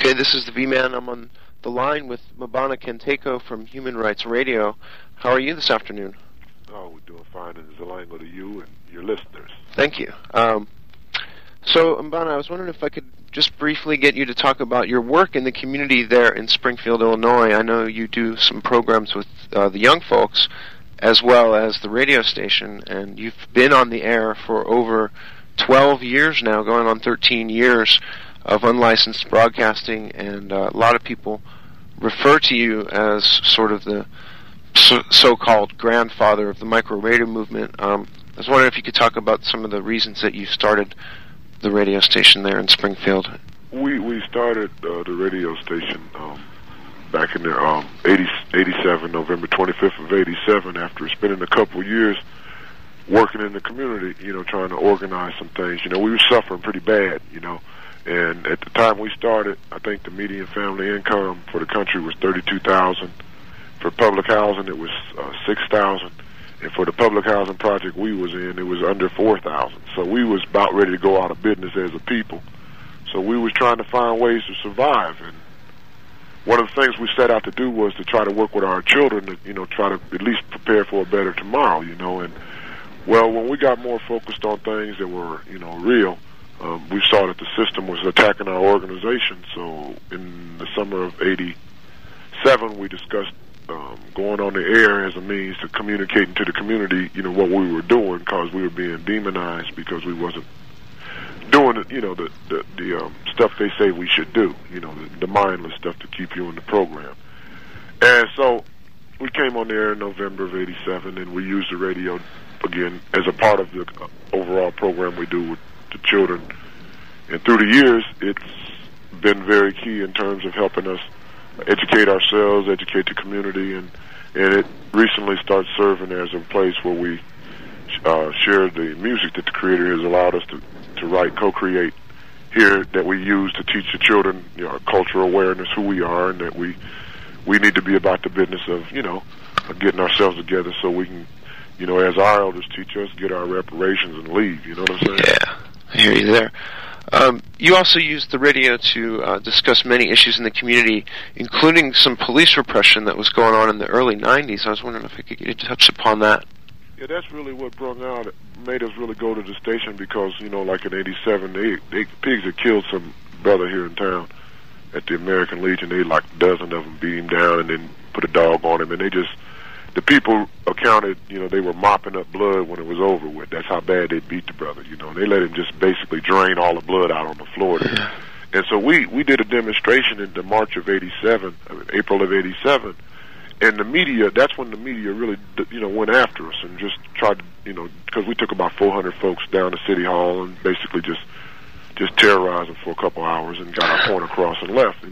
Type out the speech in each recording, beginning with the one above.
Okay, this is the V-Man. I'm on the line with Mbana Kenteko from Human Rights Radio. How are you this afternoon? Oh, we're doing fine, and Zelango to you and your listeners. Thank you. So, Mbana, I was wondering if I could just briefly get you to talk about your work in the community there in Springfield, Illinois. I know you do some programs with the young folks as well as the radio station, and you've been on the air for over 12 years now, going on 13 years of unlicensed broadcasting, and a lot of people refer to you as sort of the so-called grandfather of the micro radio movement. I was wondering if you could talk about some of the reasons that you started the radio station there in Springfield. We started the radio station back in there 87, November 25th of 87, after spending a couple of years working in the community, trying to organize some things. We were suffering pretty bad, and at the time we started, I think the median family income for the country was $32,000. For public housing, it was $6,000. And for the public housing project we was in, it was under $4,000. So we was about ready to go out of business as a people. So we was trying to find ways to survive. And one of the things we set out to do was to try to work with our children to, try to at least prepare for a better tomorrow, And, well, when we got more focused on things that were, real, we saw that the system was attacking our organization. So in the summer of 87, we discussed going on the air as a means to communicating to the community, what we were doing, because we were being demonized because we wasn't doing, the stuff they say we should do, the mindless stuff to keep you in the program. And so we came on the air in November of 87, and we used the radio again as a part of the overall program we do with the children. And through the years, it's been very key in terms of helping us educate ourselves, educate the community, and it recently started serving as a place where we share the music that the Creator has allowed us to write, co-create here, that we use to teach the children, cultural awareness, who we are, and that we need to be about the business of, of getting ourselves together so we can, as our elders teach us, get our reparations and leave. You know what I'm saying? Yeah, I hear you there. You also used the radio to discuss many issues in the community, including some police repression that was going on in the early 90s. I was wondering if I could get you to touch upon that. Yeah, that's really what brought out, made us really go to the station because, like in 87, they pigs had killed some brother here in town at the American Legion. They, like a dozen of them, beat him down and then put a dog on him. And the people accounted, they were mopping up blood when it was over with. That's how bad they beat the brother, And they let him just basically drain all the blood out on the floor there. Yeah. And so we did a demonstration in the March of 87, April of 87, and the media, that's when the media really, went after us and just tried to, because we took about 400 folks down to City Hall and basically just terrorized them for a couple hours and got our point across and left,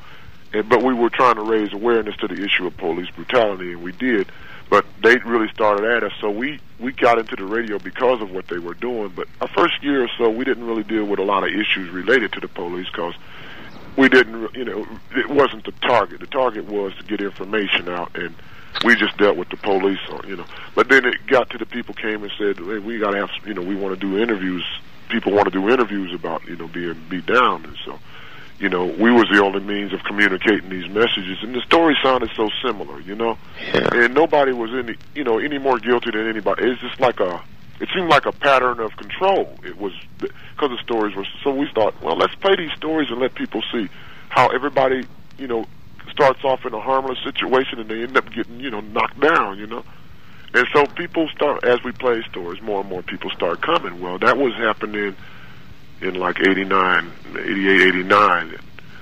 but we were trying to raise awareness to the issue of police brutality, and we did. But they really started at us, so we got into the radio because of what they were doing. But our first year or so, we didn't really deal with a lot of issues related to the police because we didn't, it wasn't the target. The target was to get information out, and we just dealt with the police, But then it got to the people came and said, hey, we got to have, we want to do interviews. People want to do interviews about, being beat down, and so. We was the only means of communicating these messages, and the story sounded so similar, Yeah. And nobody was any more guilty than anybody. It's just it seemed like a pattern of control. It was because the stories were. So we thought, well, let's play these stories and let people see how everybody, starts off in a harmless situation and they end up getting, knocked down, And so people start, as we play stories, more and more people start coming. Well, that was happening in like 89, 88, 89.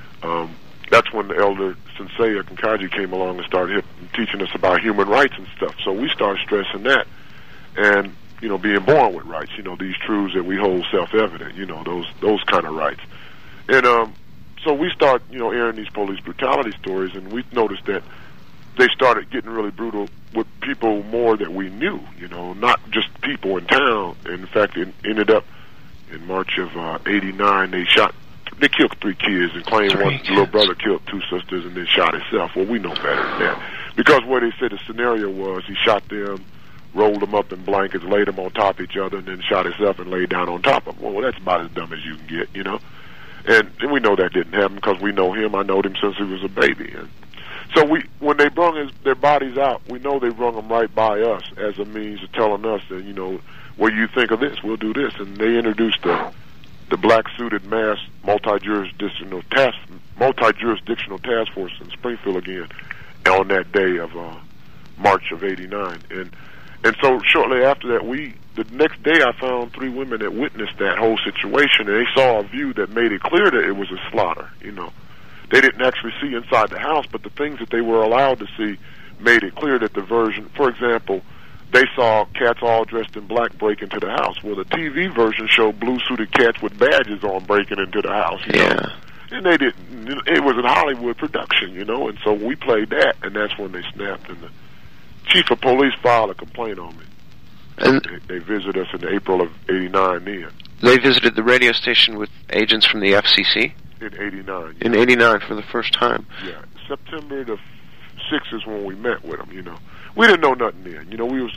That's when the elder Sensei Kankaji came along and started teaching us about human rights and stuff. So we started stressing that and, being born with rights, these truths that we hold self-evident, those kind of rights. And so we start, airing these police brutality stories, and we noticed that they started getting really brutal with people more that we knew, not just people in town. And in fact, it ended up in March of 89, they killed 3 kids and claimed one little brother killed 2 sisters and then shot himself. Well, we know better than that. Because what they said the scenario was, he shot them, rolled them up in blankets, laid them on top of each other, and then shot himself and laid down on top of them. Well, that's about as dumb as you can get, And we know that didn't happen because we know him. I knowed him since he was a baby. And so when they brung their bodies out, we know they brung them right by us as a means of telling us that, you know, what do you think of this? We'll do this. And they introduced the black suited mass multi-jurisdictional task force in Springfield again on that day of March of '89. And so shortly after that, the next day I found 3 women that witnessed that whole situation, and they saw a view that made it clear that it was a slaughter. You know, they didn't actually see inside the house, but the things that they were allowed to see made it clear that the version, for example, they saw cats all dressed in black break into the house. Well, the TV version showed blue-suited cats with badges on breaking into the house. You know? And they didn't. It was a Hollywood production, you know, and so we played that, and that's when they snapped. And the chief of police filed a complaint on me. And they visited us in April of '89. Then they visited the radio station with agents from the FCC in '89. In '89 for the first time. Yeah, September the 6th is when we met with them. You know, we didn't know nothing then. You know, we was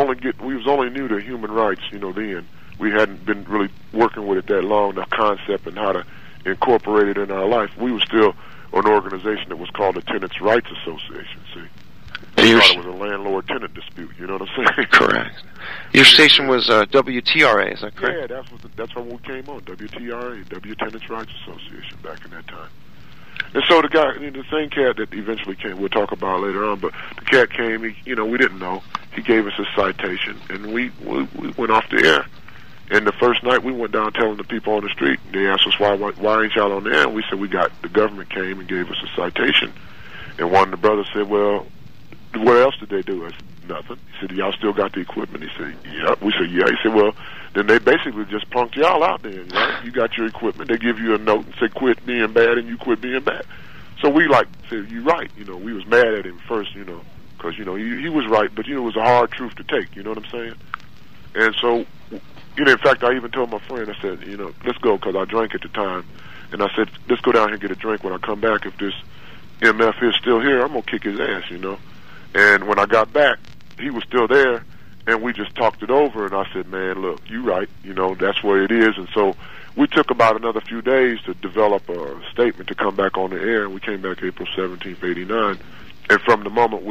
only new to human rights. You know, then we hadn't been really working with it that long. The concept and how to incorporate it in our life. We were still an organization that was called the Tenants' Rights Association. See. We thought it was a landlord-tenant dispute. You know what I'm saying? Correct. Your station was WTRA, is that correct? Yeah, that's when we came on, WTRA, W Tenants' Rights Association, back in that time. And so the guy, the same cat that eventually came, we'll talk about later on, but the cat came, we didn't know. He gave us a citation, and we went off the air. And the first night we went down telling the people on the street, they asked us, why ain't y'all on the air? And we said, the government came and gave us a citation. And one of the brothers said, well, what else did they do? I said, nothing. He said, y'all still got the equipment? He said, yeah. We said, yeah. He said, well, then they basically just punked y'all out then, right? You got your equipment. They give you a note and say, quit being bad, and you quit being bad. So we said, you're right. We was mad at him first, because, he was right, but, it was a hard truth to take, you know what I'm saying? And so, in fact, I even told my friend, I said, let's go, because I drank at the time. And I said, let's go down here and get a drink. When I come back, if this MF is still here, I'm going to kick his ass, And when I got back, he was still there, and we just talked it over, and I said, man, look, you right, that's where it is. And so we took about another few days to develop a statement to come back on the air, and we came back April 17th, '89. And from the moment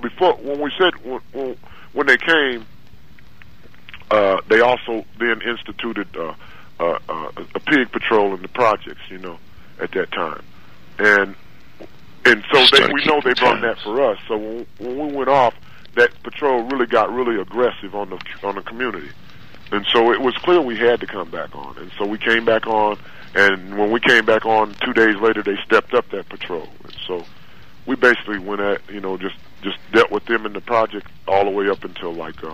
when they came, they also then instituted a pig patrol in the projects, at that time. And so we know they brought that for us. So when we went off, that patrol really got really aggressive on the community. And so it was clear we had to come back on. And so we came back on, and when we came back on 2 days later, they stepped up that patrol. And so we basically went at, just dealt with them in the project all the way up until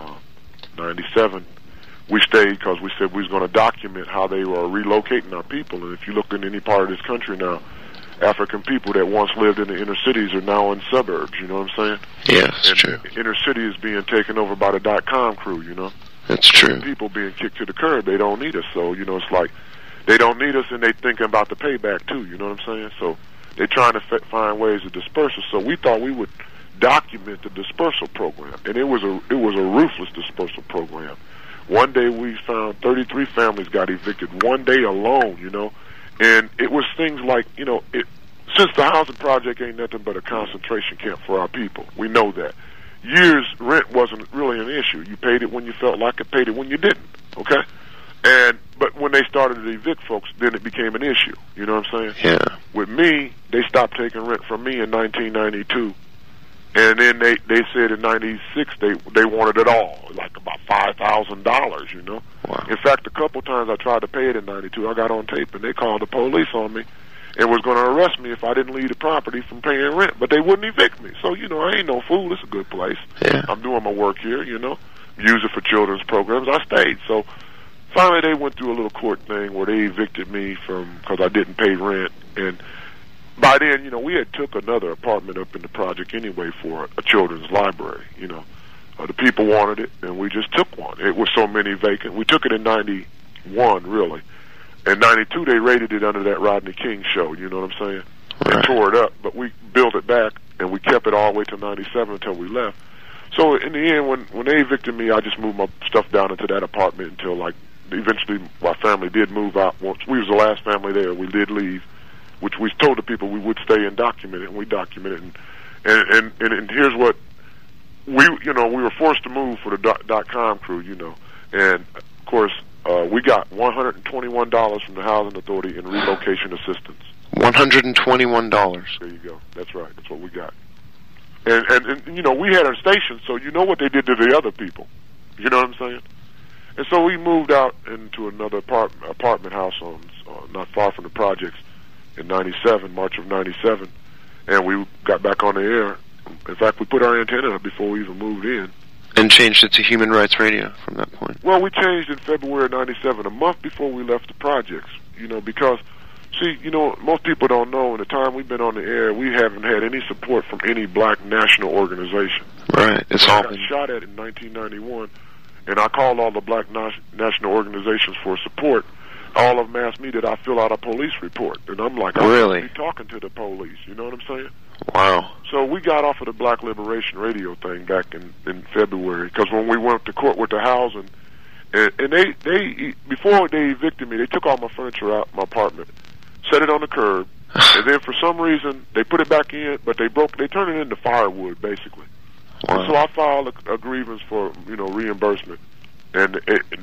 97. We stayed because we said we was going to document how they were relocating our people. And if you look in any part of this country now, African people that once lived in the inner cities are now in suburbs, you know what I'm saying? Yeah, that's true. Inner city is being taken over by the .com crew, That's true. People being kicked to the curb, they don't need us. So, it's like they don't need us, and they thinking about the payback too, you know what I'm saying? So they're trying to find ways to disperse us. So we thought we would document the dispersal program, and it was a ruthless dispersal program. One day we found 33 families got evicted one day alone, and it was things like, since the housing project ain't nothing but a concentration camp for our people, we know that. Years rent wasn't really an issue. You paid it when you felt like it, paid it when you didn't, okay? But when they started to evict folks, then it became an issue, you know what I'm saying? Yeah. With me, they stopped taking rent from me in 1992. And then they said in '96 they wanted it all, like about $5,000, Wow. In fact, a couple times I tried to pay it in '92. I got on tape, and they called the police on me and was going to arrest me if I didn't leave the property from paying rent. But they wouldn't evict me. So, I ain't no fool. It's a good place. Yeah. I'm doing my work here, use it for children's programs. I stayed. So finally they went through a little court thing where they evicted me because I didn't pay rent. And by then, we had took another apartment up in the project anyway for a children's library, The people wanted it, and we just took one. It was so many vacant. We took it in 91, really. In 92, they raided it under that Rodney King show, you know what I'm saying? Right. They tore it up, but we built it back, and we kept it all the way to 97 until we left. So in the end, when they evicted me, I just moved my stuff down into that apartment until, eventually my family did move out. Once we was the last family there, we did leave, which we told the people we would stay and document it, and we documented it. And here's what we were forced to move for the .com crew, and of course we got $121 from the Housing Authority in relocation assistance. $121. There you go. That's right. That's what we got. And we had our station, so you know what they did to the other people. You know what I'm saying? And so we moved out into another apartment house on not far from the projects in '97, March of '97, and we got back on the air. In fact, we put our antenna up before we even moved in. And changed it to Human Rights Radio from that point. Well, we changed in February of '97, a month before we left the projects. Because, see, most people don't know, in the time we've been on the air, we haven't had any support from any black national organization. Right. It's all got shot at in 1991, and I called all the black national organizations for support. All of them asked me that I fill out a police report, and I'm like, I'm really? Be talking to the police. You know what I'm saying? Wow. So we got off of the Black Liberation Radio thing back in February, because when we went to court with the housing, and they before they evicted me, they took all my furniture out my apartment, set it on the curb, and then for some reason they put it back in, but they turned it into firewood basically. Wow. And so I filed a grievance for reimbursement, and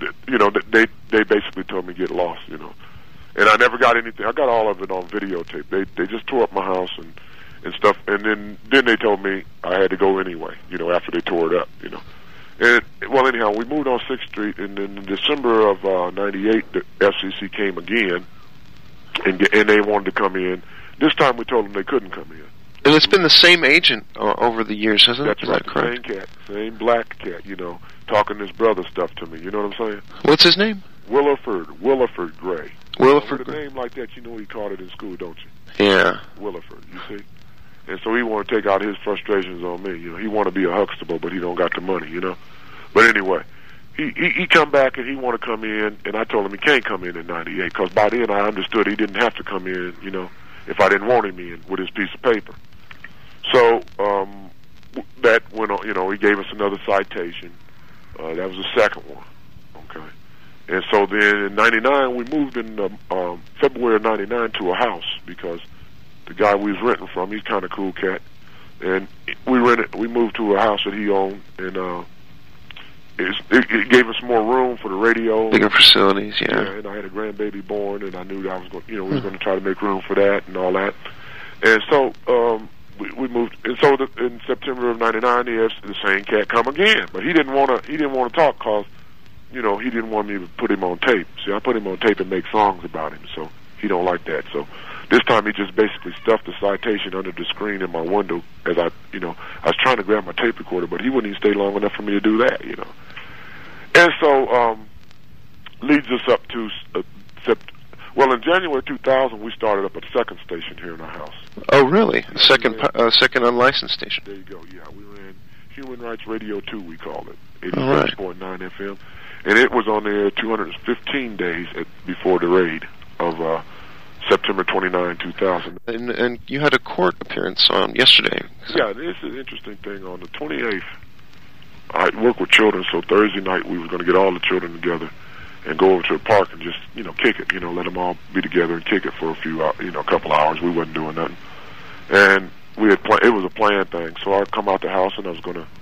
they basically told me get lost, and I never got anything. I got all of it on videotape. They just tore up my house and stuff, and then they told me I had to go anyway, after they tore it up, And, well, anyhow, we moved on 6th Street, and in December of '98, the FCC came again, and they wanted to come in. This time we told them they couldn't come in. And it's been the same agent over the years, hasn't it? That's right, the same cat, same black cat, talking his brother stuff to me, you know what I'm saying? What's his name? Williford Gray. Williford With a Gray. name like that, you know he called it in school, don't you? Yeah. Williford, you see? And so he want to take out his frustrations on me. He want to be a Huxtable, but he don't got the money. But anyway, he come back and he want to come in, and I told him he can't come in '98 because by then I understood he didn't have to come in. If I didn't want him in with his piece of paper. So that went on. He gave us another citation. That was the second one. Okay. And so then in '99 we moved in February of '99 to a house because the guy we was renting from, he's kind of cool cat, and we moved to a house that he owned, and it gave us more room for the radio, bigger facilities, yeah. And I had a grandbaby born, and I knew that I was going, we was going to try to make room for that and all that, and so we moved, and so in September of '99, the same cat come again, but he didn't want to talk because, he didn't want me to put him on tape. See, I put him on tape and make songs about him, so he don't like that, so. This time he just basically stuffed the citation under the screen in my window as I was trying to grab my tape recorder, but he wouldn't even stay long enough for me to do that, And so, leads us up to, in January 2000, we started up a second station here in our house. Oh, really? Second unlicensed station. There you go, yeah. We ran Human Rights Radio 2, we called it, 86.9 FM. And it was on there 215 days before the raid of, September 29, 2000. And you had a court appearance yesterday. Yeah, this is an interesting thing. On the 28th, I work with children, so Thursday night we were going to get all the children together and go over to the park and just, kick it, let them all be together and kick it for a couple hours. We wasn't doing nothing. And it was a planned thing, so I'd come out the house and I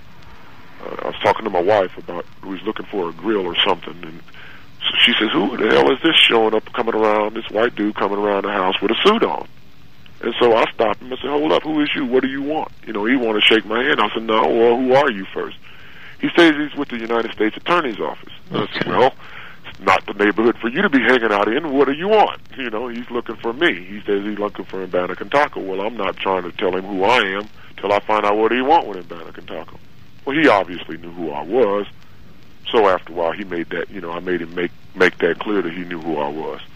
was talking to my wife about, we was looking for a grill or something, and so she says, who the hell is this coming around, this white dude coming around the house with a suit on? And so I stopped him and said, hold up, who is you? What do you want? He wanted to shake my hand. I said, no, well, who are you first? He says he's with the United States Attorney's Office. Okay. I said, well, it's not the neighborhood for you to be hanging out in. What do you want? He's looking for me. He says he's looking for Mbana-Cantacall. Well, I'm not trying to tell him who I am till I find out what he want with Mbana-Cantacall. Well, he obviously knew who I was. So after a while, he made that, I made him make that clear that he knew who I was.